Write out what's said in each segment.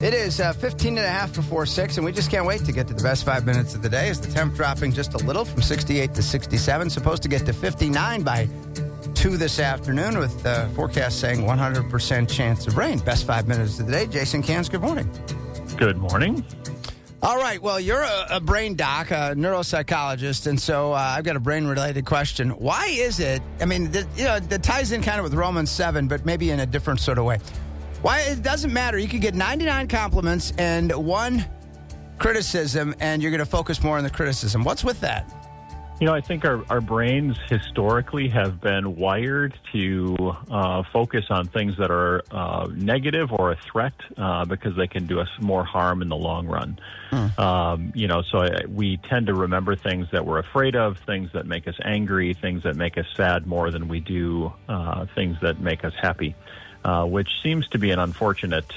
It is 15 and a half before 6, and we just can't wait to get to the best 5 minutes of the day as the temp dropping just a little from 68 to 67. Supposed to get to 59 by 2 this afternoon with the forecast saying 100% chance of rain. Best 5 minutes of the day. Jason Cans, good morning. Good morning. All right. Well, you're a brain doc, a neuropsychologist, and so I've got a brain-related question. Why is it, that ties in kind of with Romans 7, but maybe in a different sort of way. Why it doesn't matter. You could get 99 compliments and 1 criticism, and you're going to focus more on the criticism. What's with that? I think our brains historically have been wired to focus on things that are negative or a threat because they can do us more harm in the long run. We tend to remember things that we're afraid of, things that make us angry, things that make us sad more than we do things that make us happy, which seems to be an unfortunate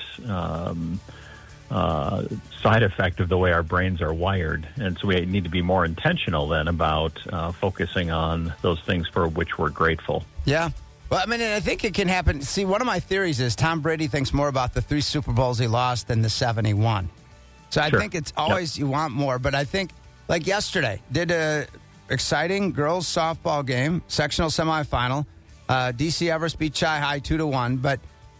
side effect of the way our brains are wired. And so we need to be more intentional then about focusing on those things for which we're grateful. Yeah. Well, I think it can happen. See, one of my theories is Tom Brady thinks more about the 3 Super Bowls he lost than the 7 he won. So I think it's always you want more. But I think, like yesterday, did a exciting girls softball game, sectional semifinal. DC Everest beat Chi High 2-1. But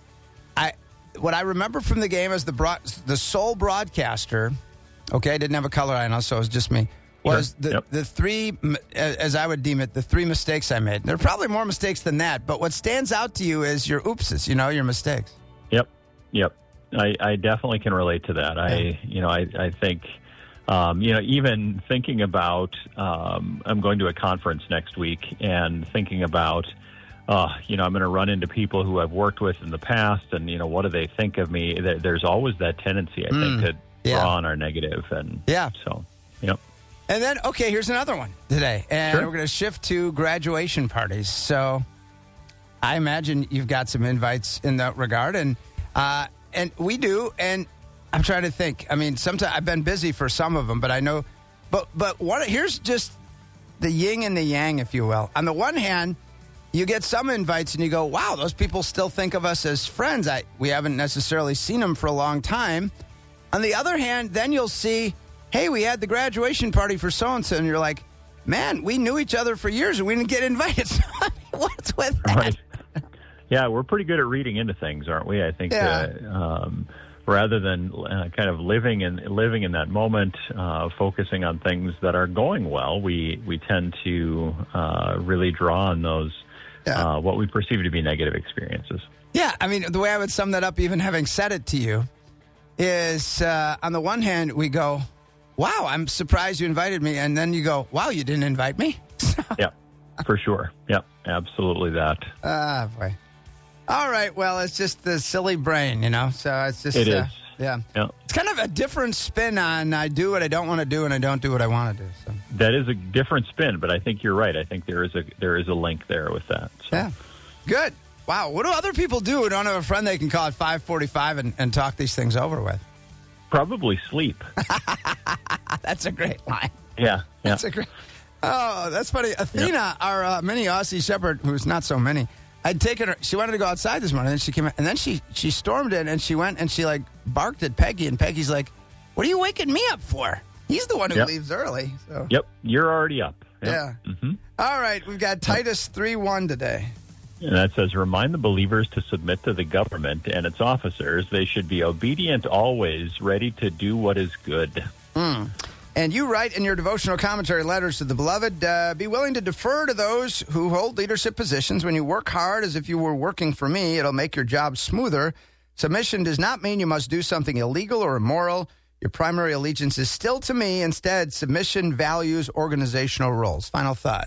what I remember from the game as the sole broadcaster, okay, I didn't have a color eye on, so it was just me, was the 3, as I would deem it, the 3 mistakes I made. There are probably more mistakes than that, but what stands out to you is your oopses, your mistakes. Yep. I definitely can relate to that. I think, even thinking about, I'm going to a conference next week and thinking about, I'm going to run into people who I've worked with in the past, and, what do they think of me? There's always that tendency, I think, to draw on our negative. And so, yep. And then, okay, here's another one today. And we're going to shift to graduation parties. So I imagine you've got some invites in that regard. And we do. And I'm trying to think. Sometimes I've been busy for some of them, but I know. But here's just the yin and the yang, if you will. On the one hand, you get some invites and you go, wow, those people still think of us as friends. We haven't necessarily seen them for a long time. On the other hand, then you'll see, hey, we had the graduation party for so-and-so. And you're like, man, we knew each other for years and we didn't get invited. So, what's with that? Right. Yeah, we're pretty good at reading into things, aren't we? I think rather than kind of living in that moment, focusing on things that are going well, we tend to really draw on those what we perceive to be negative experiences. Yeah, the way I would sum that up, even having said it to you, is on the one hand, we go, wow, I'm surprised you invited me. And then you go, wow, you didn't invite me? Yeah, for sure. Yeah, absolutely that. Boy. All right, well, it's just the silly brain, So it's just... It is. Yeah. It's kind of a different spin on I do what I don't want to do and I don't do what I want to do. So. That is a different spin, but I think you're right. I think there is a link there with that. So. Yeah. Good. Wow. What do other people do who don't have a friend they can call at 5:45 and talk these things over with? Probably sleep. That's a great line. Yeah. That's a great... Oh, that's funny. Athena, our mini Aussie Shepherd, who's not so mini, I'd taken her. She wanted to go outside this morning, and she came in, and then she stormed in, and she went and she barked at Peggy, and Peggy's like, "What are you waking me up for?" He's the one who leaves early. So. Yep, you're already up. Yep. Yeah. Mm-hmm. All right, we've got Titus 3:1 today. And that says, remind the believers to submit to the government and its officers. They should be obedient always, ready to do what is good. And you write in your devotional commentary letters to the beloved, be willing to defer to those who hold leadership positions. When you work hard as if you were working for me, it'll make your job smoother. Submission does not mean you must do something illegal or immoral. Your primary allegiance is still to me. Instead, submission values organizational roles. Final thought.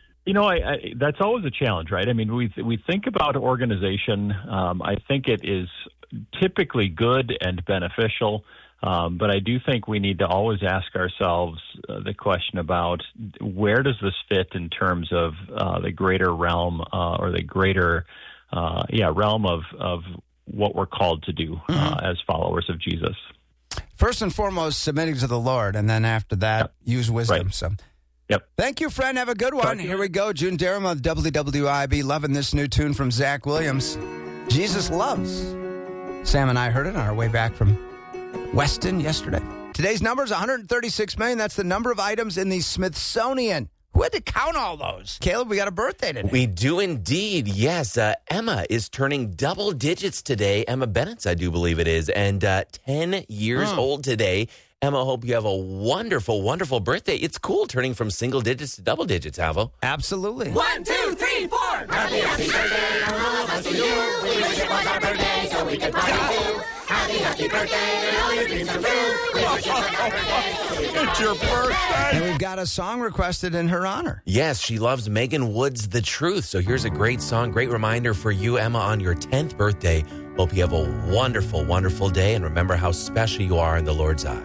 That's always a challenge, right? We think about organization. I think it is typically good and beneficial. But I do think we need to always ask ourselves the question about where does this fit in terms of the greater realm or the greater realm of what we're called to do as followers of Jesus. First and foremost, submitting to the Lord, and then after that, use wisdom. Right. So, yep. Thank you, friend. Have a good one. Here we go. June Durham of WWIB, loving this new tune from Zach Williams. Jesus Loves. Sam and I heard it on our way back from Weston yesterday. Today's number is 136 million. That's the number of items in the Smithsonian. Who had to count all those? Caleb, we got a birthday today. We do indeed, yes. Emma is turning double digits today. Emma Bennett, I do believe it is, and 10 years old today. Emma, hope you have a wonderful, wonderful birthday. It's cool turning from single digits to double digits, Alvo. Absolutely. 1, 2, 3, 4. Happy birthday from all of us to you. We wish it was our birthday so we could party too. Happy birthday and all your dreams come true. We wish it was our birthday so we could party. It's your birthday. And we've got a song requested in her honor. Yes, she loves Megan Wood's The Truth. So here's a great song, great reminder for you, Emma, on your 10th birthday. Hope you have a wonderful, wonderful day, and remember how special you are in the Lord's eyes.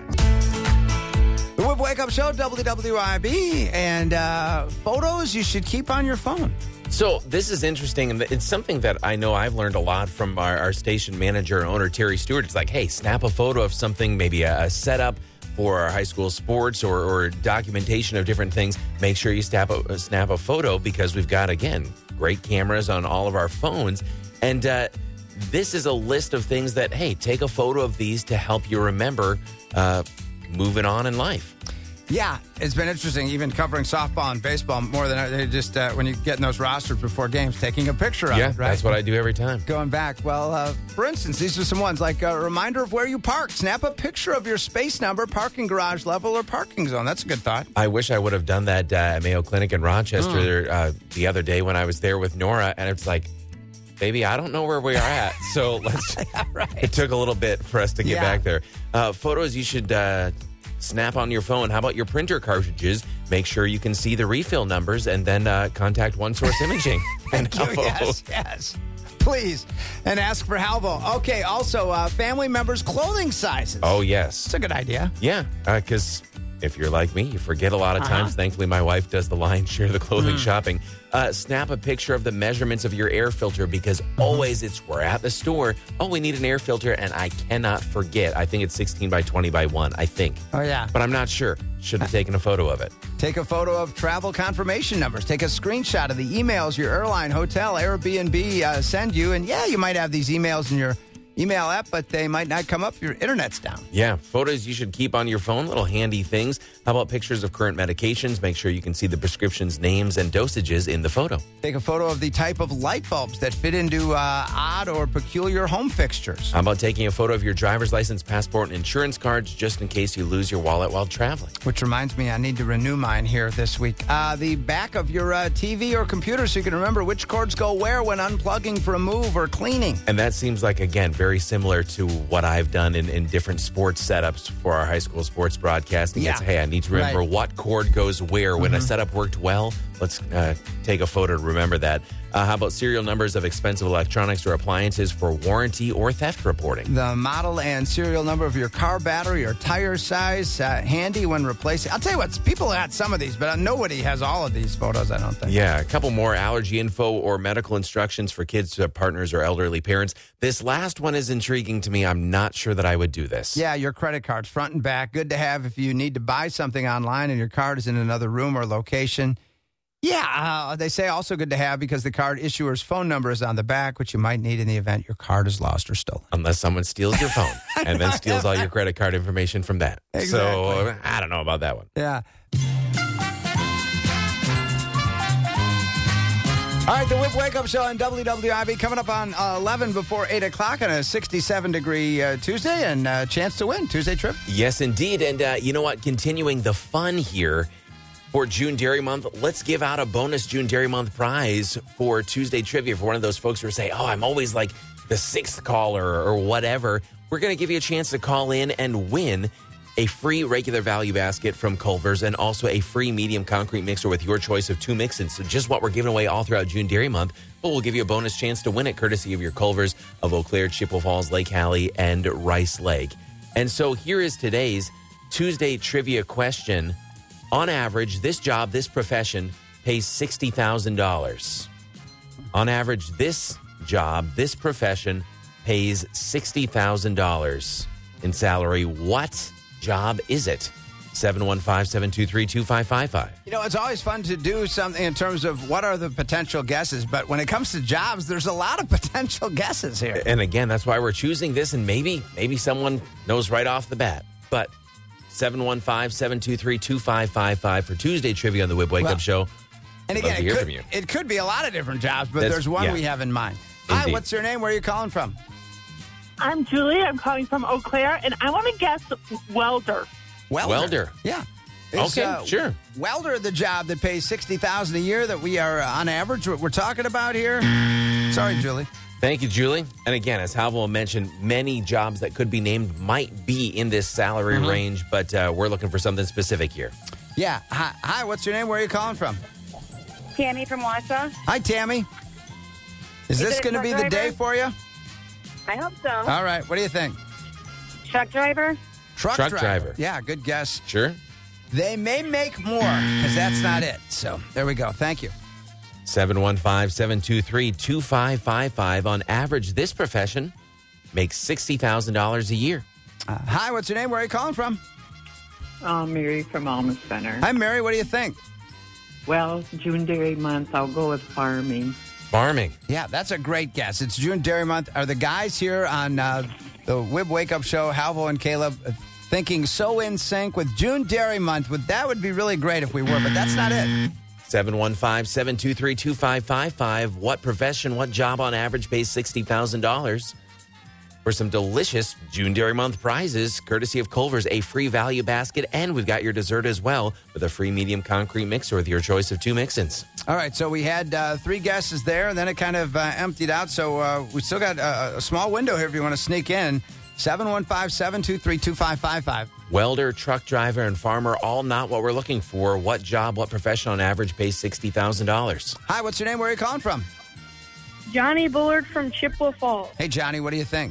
The Whip Wake Up Show, WWIB, and photos you should keep on your phone. So this is interesting, and it's something that I know I've learned a lot from our station manager and owner, Terry Stewart. It's like, hey, snap a photo of something, maybe a setup for our high school sports or documentation of different things. Make sure you snap a photo because we've got, again, great cameras on all of our phones. And this is a list of things that, hey, take a photo of these to help you remember moving on in life. Yeah, it's been interesting, even covering softball and baseball more than just when you get in those rosters before games, taking a picture of it, right? That's what I do every time. Going back. Well, for instance, these are some ones like a reminder of where you park. Snap a picture of your space number, parking garage level, or parking zone. That's a good thought. I wish I would have done that at Mayo Clinic in Rochester the other day when I was there with Nora, and it's like, baby, I don't know where we are at, so let's. Right. It took a little bit for us to get back there. Photos you should snap on your phone. How about your printer cartridges? Make sure you can see the refill numbers, and then contact One Source Imaging. Thank you. Yes. Please. And ask for Halvo. Okay, also, family members' clothing sizes. Oh, yes. That's a good idea. Yeah, because if you're like me, you forget a lot of times. Thankfully, my wife does the lion's share of the clothing shopping. Snap a picture of the measurements of your air filter because always we're at the store. Oh, we need an air filter, and I cannot forget. I think it's 16 by 20 by 1, I think. Oh, yeah. But I'm not sure. Should have taken a photo of it. Take a photo of travel confirmation numbers. Take a screenshot of the emails your airline, hotel, Airbnb send you. And, yeah, you might have these emails in your email app, but they might not come up if your internet's down. Yeah, photos you should keep on your phone, little handy things. How about pictures of current medications? Make sure you can see the prescriptions, names, and dosages in the photo. Take a photo of the type of light bulbs that fit into odd or peculiar home fixtures. How about taking a photo of your driver's license, passport, and insurance cards just in case you lose your wallet while traveling? Which reminds me, I need to renew mine here this week. The back of your TV or computer so you can remember which cords go where when unplugging for a move or cleaning. And that seems like, again, very similar to what I've done in different sports setups for our high school sports broadcasting. Yeah. It's, hey, I need to remember what cord goes where. When a setup worked well, let's take a photo to remember that. How about serial numbers of expensive electronics or appliances for warranty or theft reporting? The model and serial number of your car battery or tire size, handy when replacing. I'll tell you what, people got some of these, but nobody has all of these photos, I don't think. Yeah, a couple more allergy info or medical instructions for kids, partners, or elderly parents. This last one is intriguing to me. I'm not sure that I would do this. Yeah, your credit cards, front and back. Good to have if you need to buy something online and your card is in another room or location. Yeah, they say also good to have because the card issuer's phone number is on the back, which you might need in the event your card is lost or stolen. Unless someone steals your phone and then steals all your credit card information from that. Exactly. So I don't know about that one. Yeah. All right, the Whip Wake Up Show on WWIB coming up on 11 before 8 o'clock on a 67-degree Tuesday and a chance to win Tuesday trip. Yes, indeed. And you know what? Continuing the fun here for June Dairy Month, let's give out a bonus June Dairy Month prize for Tuesday Trivia for one of those folks who say, oh, I'm always like the sixth caller or whatever. We're going to give you a chance to call in and win a free regular value basket from Culver's and also a free medium concrete mixer with your choice of 2 mixins. So just what we're giving away all throughout June Dairy Month, but we'll give you a bonus chance to win it courtesy of your Culver's of Eau Claire, Chippewa Falls, Lake Hallie, and Rice Lake. And so here is today's Tuesday Trivia question. On average, this job, this profession, pays $60,000. On average, this job, this profession, pays $60,000 in salary. What job is it? 715-723-2555. You know, it's always fun to do something in terms of what are the potential guesses, but when it comes to jobs, there's a lot of potential guesses here. And again, that's why we're choosing this, and maybe someone knows right off the bat. But 715-723-2555 for Tuesday trivia on the Whip Wake Up Show. And Love again, to hear from you. it could be a lot of different jobs, but there's one we have in mind. Hi, Indeed. what's your name? Where are you calling from? I'm Julie. I'm calling from Eau Claire, and I want to guess welder. Welder. Yeah. Okay, sure. Welder, the job that pays $60,000 a year that we are on average, what we're talking about here. Sorry, Julie. Thank you, Julie. And again, as Halville mentioned, many jobs that could be named might be in this salary range, but we're looking for something specific here. Yeah. Hi, what's your name? Where are you calling from? Tammy from Wausau. Hi, Tammy. Is this it a going to be truck the day driver? for you? I hope so. All right. What do you think? Truck driver. Truck driver. Yeah, good guess. Sure. They may make more because that's not it. So there we go. Thank you. 715-723-2555. On average, this profession makes $60,000 a year. Hi, what's your name? Where are you calling from? Mary from Alma Center. Hi, Mary. What do you think? Well, June Dairy Month, I'll go with farming. Farming. Yeah, that's a great guess. It's June Dairy Month. Are the guys here on the Wib Wake Up Show, Halville and Caleb, thinking so in sync with June Dairy Month? That would be really great if we were, but that's not it. 715-723-2555. What profession, what job on average pays $60,000? For some delicious June Dairy Month prizes, courtesy of Culver's, a free value basket, and we've got your dessert as well with a free medium concrete mixer with your choice of 2 mix-ins. All right, so we had 3 guesses there, and then it kind of emptied out. So we still got a small window here if you want to sneak in. 715-723-2555. Welder, truck driver, and farmer, all not what we're looking for. What job, what profession on average pays $60,000? Hi, what's your name? Where are you calling from? Johnny Bullard from Chippewa Falls. Hey, Johnny, what do you think?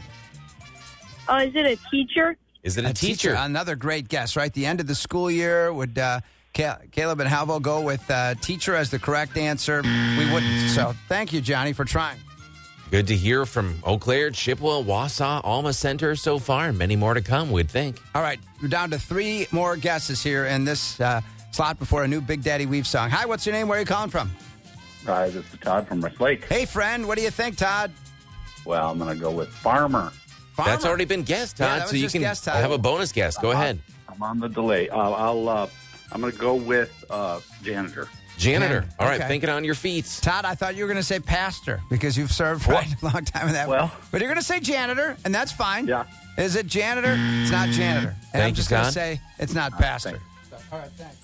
Is it a teacher? Is it a teacher? Another great guess, right? The end of the school year. Would Caleb and Halville go with teacher as the correct answer? We wouldn't. So thank you, Johnny, for trying. Good to hear from Eau Claire, Chippewa, Wausau, Alma Center so far. Many more to come, we'd think. All right, we're down to 3 more guesses here in this slot before a new Big Daddy Weave song. Hi, what's your name? Where are you calling from? Hi, this is Todd from West Lake. Hey, friend, what do you think, Todd? Well, I'm going to go with farmer. Farmer. That's already been guessed, Todd, Yeah, that was so you just can guessed, Todd. have a bonus guess. Go ahead. I'm on the delay. I'm going to go with janitor. Janitor. All right, Okay. thinking on your feet. Todd, I thought you were going to say pastor because you've served right a long time in that. Well. But you're going to say janitor, and that's fine. Yeah. Is it janitor? It's not janitor. And I'm Thank you, just going to Todd. say it's not pastor. So, all right, thanks.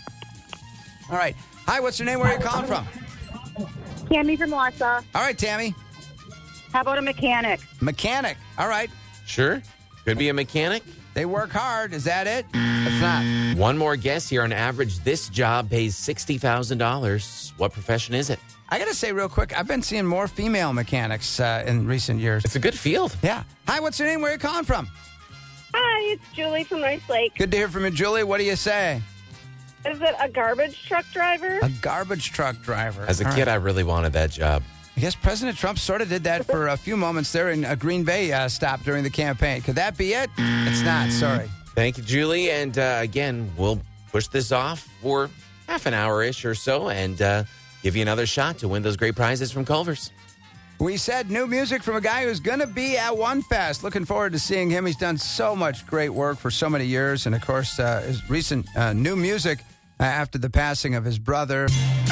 All right. Hi, what's your name? Where are you calling from? Tammy from Wausau. All right, Tammy. How about a mechanic? Mechanic. All right. Sure. Could be a mechanic. They work hard. Is that it? It's not. One more guess here. On average, this job pays $60,000. What profession is it? I got to say real quick, I've been seeing more female mechanics in recent years. It's a good field. Yeah. Hi, what's your name? Where are you calling from? Hi, it's Julie from Rice Lake. Good to hear from you, Julie. What do you say? Is it a garbage truck driver? A garbage truck driver. As a All kid, right. I really wanted that job. I guess President Trump sort of did that for a few moments there in a Green Bay stop during the campaign. Could that be it? It's not. Sorry. Thank you, Julie. And again, we'll push this off for half an hour-ish or so and give you another shot to win those great prizes from Culver's. We said new music from a guy who's going to be at One Fest. Looking forward to seeing him. He's done so much great work for so many years. And, of course, his recent new music after the passing of his brother.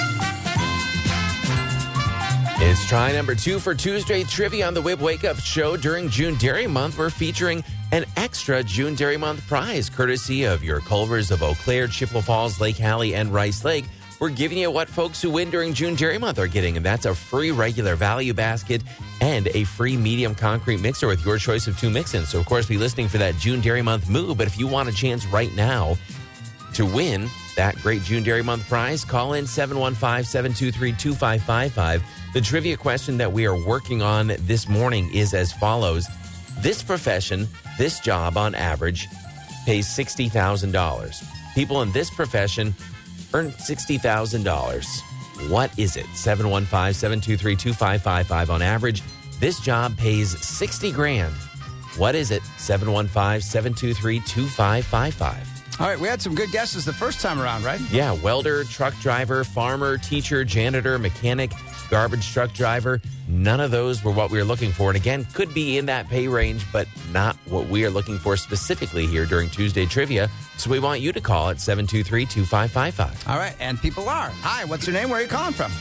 It's try number 2 for Tuesday trivia on the Whip Wake Up Show. During June Dairy Month, we're featuring an extra June Dairy Month prize, courtesy of your Culver's of Eau Claire, Chippewa Falls, Lake Hallie, and Rice Lake. We're giving you what folks who win during June Dairy Month are getting, and that's a free regular value basket and a free medium concrete mixer with your choice of 2 mix-ins. So, of course, be listening for that June Dairy Month move, but if you want a chance right now to win that great June Dairy Month prize, call in 715-723-2555. The trivia question that we are working on this morning is as follows. This profession, this job on average, pays $60,000. People in this profession earn $60,000. What is it? 715-723-2555 on average. This job pays $60,000. What is it? 715-723-2555. All right, we had some good guesses the first time around, right? Yeah, welder, truck driver, farmer, teacher, janitor, mechanic, garbage truck driver. None of those were what we were looking for. And again, could be in that pay range, but not what we are looking for specifically here during Tuesday Trivia. So we want you to call at 723-2555. All right, and people are. Hi, what's your name? Where are you calling from?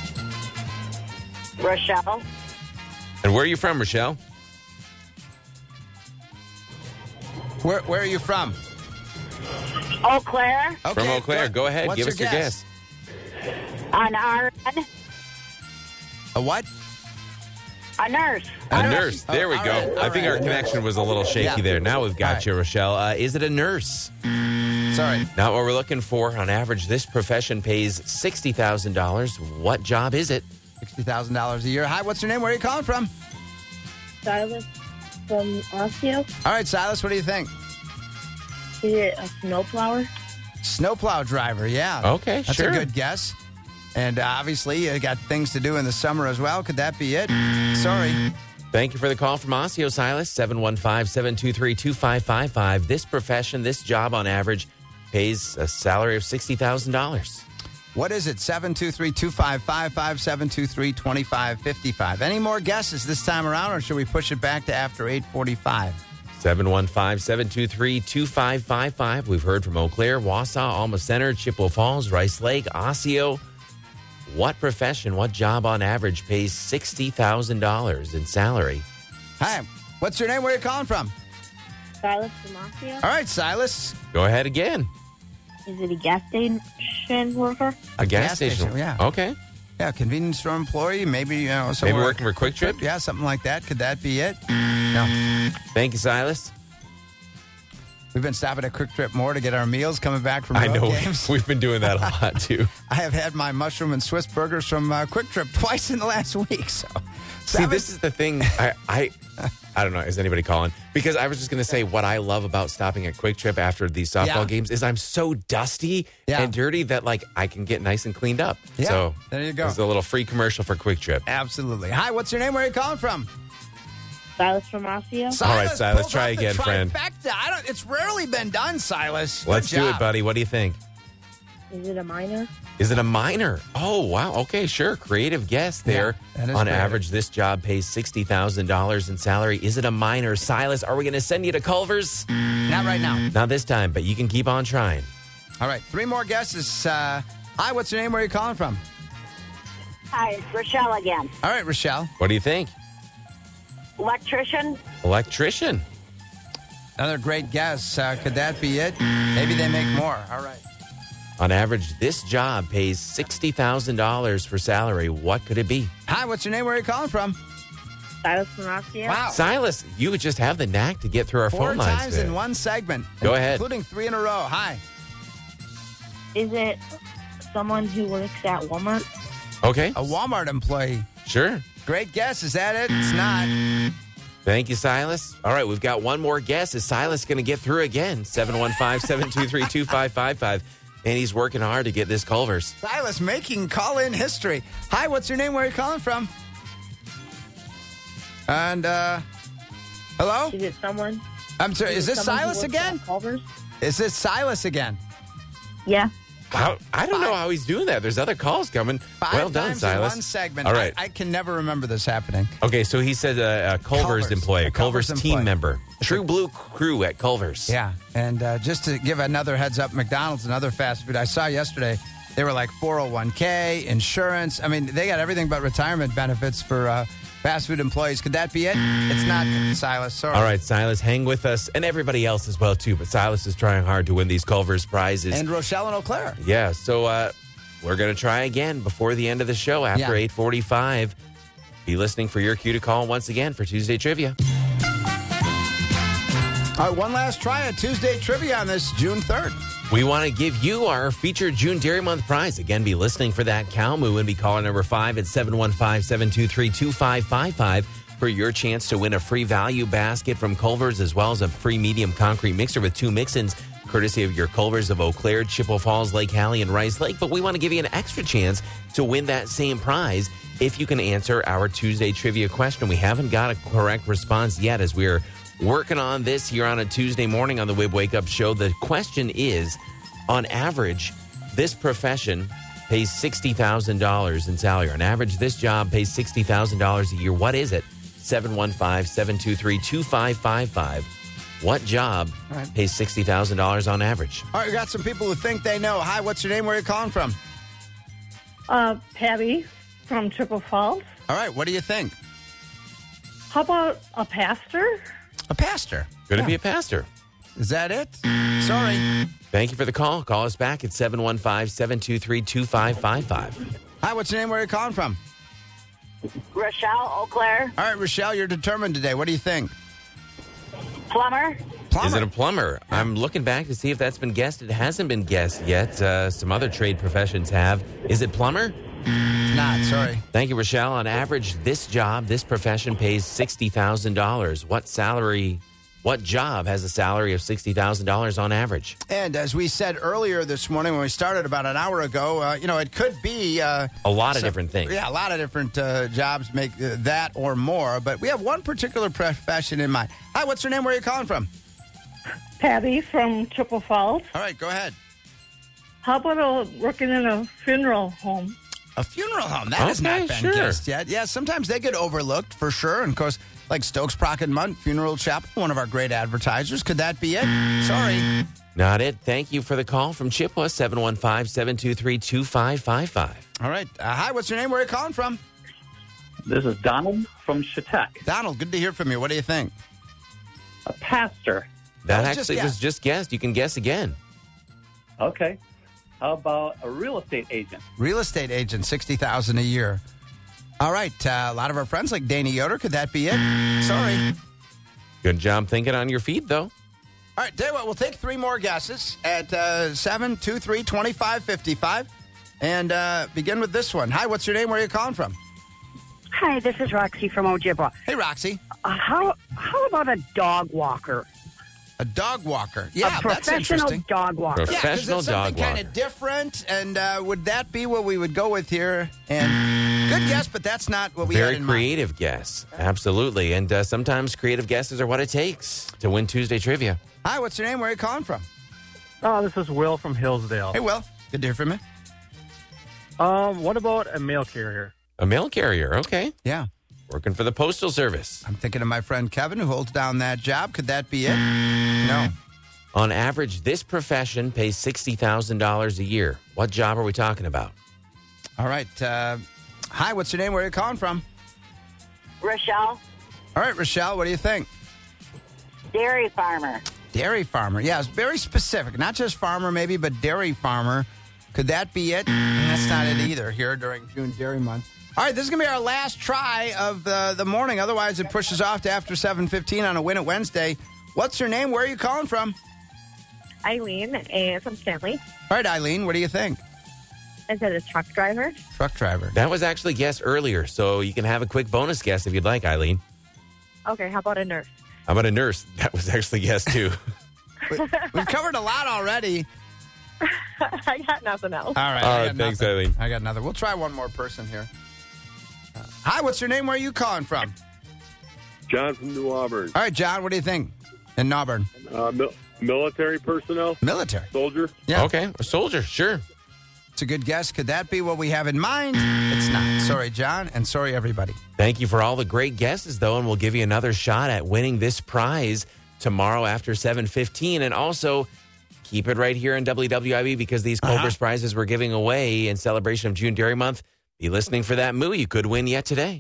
Rochelle. And where are you from, Rochelle? Where are you from? Eau Claire. Okay, From Eau Claire. Go ahead. What's Give us your guess. An RN. A what? A nurse. A nurse. There we all go. right, I think all our right. connection was a little shaky Yeah. there. Now we've got All right. you, Rochelle. Is it a nurse? Sorry. Not what we're looking for. On average, this profession pays $60,000. What job is it? $60,000 a year. Hi, what's your name? Where are you calling from? Silas from Osseo. All right, Silas, what do you think? Is it a snowplower? Snowplow driver, yeah. Okay, That's sure. a good guess. And obviously, you got things to do in the summer as well. Could that be it? Sorry. Thank you for the call from Osseo, Silas. 715-723-2555. This profession, this job on average pays a salary of $60,000. What is it? 723-2555, 723-2555. Any more guesses this time around, or should we push it back to after 8:45? 715-723-2555. We've heard from Eau Claire, Wausau, Alma Center, Chippewa Falls, Rice Lake, Osseo. What profession, what job on average pays $60,000 in salary? Hi, what's your name? Where are you calling from? Silas from Osseo. All right, Silas. Go ahead again. Is it a gas station worker? A gas station. yeah. Okay. Yeah, convenience store employee, maybe, Maybe somewhere. working for Quick Trip? Yeah, something like that. Could that be it? No. Thank you, Silas. We've been stopping at Quick Trip more to get our meals coming back from I road know games. we've been doing that a lot, too. I have had my mushroom and Swiss burgers from Quick Trip twice in the last week. So, See, this is the thing. I don't know. Is anybody calling? Because I was just going to say what I love about stopping at Quick Trip after these softball Yeah. games is I'm so dusty Yeah. and dirty that I can get nice and cleaned up. Yeah, So there you go. This is a little free commercial for Quick Trip. Absolutely. Hi, what's your name? Where are you calling from? Silas from Osseo. All right, Silas, pulled try off the again, friend. trifecta. It's rarely been done, Silas. Let's Good do job. it, buddy. What do you think? Is it a minor? Is it a minor? Oh, wow. Okay, sure. Creative guess there. that is On creative. average, this job pays $60,000 in salary. Is it a minor? Silas, are we going to send you to Culver's? Not right now. Not this time, but you can keep on trying. All right, 3 more guesses. Hi, what's your name? Where are you calling from? Hi, it's Rochelle again. All right, Rochelle. What do you think? Electrician. Electrician. Another great guess. Could that be it? Maybe they make more. All right. On average, this job pays $60,000 for salary. What could it be? Hi, what's your name? Where are you calling from? Silas from Osseo. Wow. Silas, you would just have the knack to get through our 4 phone lines times today. in one segment. Go ahead. Including 3 in a row. Hi. Is it someone who works at Walmart? Okay, A Walmart employee. sure. Great guess. Is that it? It's not. Thank you, Silas. All right, we've got one more guess. Is Silas going to get through again? 715-723-2555. And he's working hard to get this Culver's. Silas making call-in history. Hi, what's your name? Where are you calling from? And, hello? Is it someone? I'm sorry, is this someone who Silas works again? at Culver's? Is this Silas again? Yeah. I don't know how he's doing that. There's other calls coming. 5 Well done, times Silas. in one segment. All right. I can never remember this happening. Okay, so he said a Culver's employee, a Culver's team employee. member. True Blue crew at Culver's. Yeah, and just to give another heads up, McDonald's and other fast food, I saw yesterday, they were like 401k, insurance. I mean, they got everything but retirement benefits for fast food employees. Could that be it? It's not, Silas. Sorry. All right, Silas, hang with us, and everybody else as well, too. But Silas is trying hard to win these Culver's prizes. And Rochelle and Eau Claire. Yeah, so we're going to try again before the end of the show after 8:45. Be listening for your cue to call once again for Tuesday Trivia. All right, one last try at Tuesday Trivia on this June 3rd. We want to give you our featured June Dairy Month prize. Again, be listening for that cow moo and be caller number 5 at 715-723-2555 for your chance to win a free value basket from Culver's as well as a free medium concrete mixer with 2 mix-ins courtesy of your Culver's of Eau Claire, Chippewa Falls, Lake Hallie, and Rice Lake. But we want to give you an extra chance to win that same prize if you can answer our Tuesday Trivia question. We haven't got a correct response yet as we're working on this here on a Tuesday morning on the WIB Wake Up Show. The question is, on average, this profession pays $60,000 in salary. On average, this job pays $60,000 a year. What is it? 715-723-2555. What job pays $60,000 on average? All right, we got some people who think they know. Hi, what's your name? Where are you calling from? Patty from Chippewa Falls. All right, what do you think? How about a pastor? A pastor. Going to be a pastor. Is that it? Sorry. Thank you for the call. Call us back at 715-723-2555. Hi, what's your name? Where are you calling from? Rochelle, Eau Claire, All right, Rochelle, you're determined today. What do you think? plumber. Plumber. Is it a plumber? I'm looking back to see if that's been guessed. It hasn't been guessed yet. Some other trade professions have. Is it plumber? It's not, sorry. Thank you, Rochelle. On average, this job, this profession pays $60,000. What job has a salary of $60,000 on average? And as we said earlier this morning when we started about an hour ago, it could be... a lot of different things. Yeah, a lot of different jobs make that or more. But we have one particular profession in mind. Hi, what's your name? Where are you calling from? Patty from Chippewa Falls. All right, go ahead. How about working in a funeral home? A funeral home. That has not been guessed yet. Yeah, sometimes they get overlooked for sure. And of course, like Stokes Procket Munt Funeral Chapel, one of our great advertisers. Could that be it? Sorry. Not it. Thank you for the call from Chippewa, 715-723-2555. All right. Hi, what's your name? Where are you calling from? This is Donald from Chautauqua. Donald, good to hear from you. What do you think? A pastor. That was just actually was guessed. just guessed. You can guess again. Okay. How about a real estate agent? Real estate agent, $60,000 a year. All right. A lot of our friends like Danny Yoder. Could that be it? Sorry. Good job thinking on your feet, though. All right. Tell you what, we'll take three more guesses at 723-2555 and begin with this one. Hi, what's your name? Where are you calling from? Hi, this is Roxy from Ojibwa. Hey, Roxy. How about a dog walker? A dog walker. Yeah, a that's professional interesting. dog walker. Yeah, 'cause Professional it's something dog walker. kind of different. And would that be what we would go with here? And good guess, but that's not what we had Very in mind. creative guess. Absolutely. And sometimes creative guesses are what it takes to win Tuesday Trivia. Hi, what's your name? Where are you calling from? Oh, this is Will from Hillsdale. Hey, Will. Good to hear from you. What about a mail carrier? A mail carrier. Okay. Yeah. Working for the Postal Service. I'm thinking of my friend Kevin who holds down that job. Could that be it? No. On average, this profession pays $60,000 a year. What job are we talking about? All right. Hi, what's your name? Where are you calling from? Rochelle, All right, Rochelle, what do you think? dairy farmer. Dairy farmer. Yeah, it's very specific. Not just farmer, maybe, but dairy farmer. Could that be it? That's not it either here during June Dairy Month. All right, this is going to be our last try of the morning. Otherwise, it pushes off to after 7:15 on a Win It Wednesday. What's your name? Where are you calling from? Eileen from Stanley. All right, Eileen, what do you think? I said a truck driver. Truck driver. That was actually guessed earlier, so you can have a quick bonus guess if you'd like, Eileen. Okay, how about a nurse? How about a nurse? That was actually guessed, too. We've covered a lot already. I got nothing else. All right. All I right, got thanks, nothing. Eileen. I got another. We'll try one more person here. Hi, what's your name? Where are you calling from? John from New Auburn. All right, John, what do you think? In Auburn. Military personnel. Military. Soldier. Yeah. Okay, a soldier, sure. It's a good guess. Could that be what we have in mind? It's not. Sorry, John, and sorry, everybody. Thank you for all the great guesses, though, and we'll give you another shot at winning this prize tomorrow after 7:15. And also, keep it right here in WWIB because these Culver's prizes we're giving away in celebration of June Dairy Month. Be listening for that moo you could win yet today.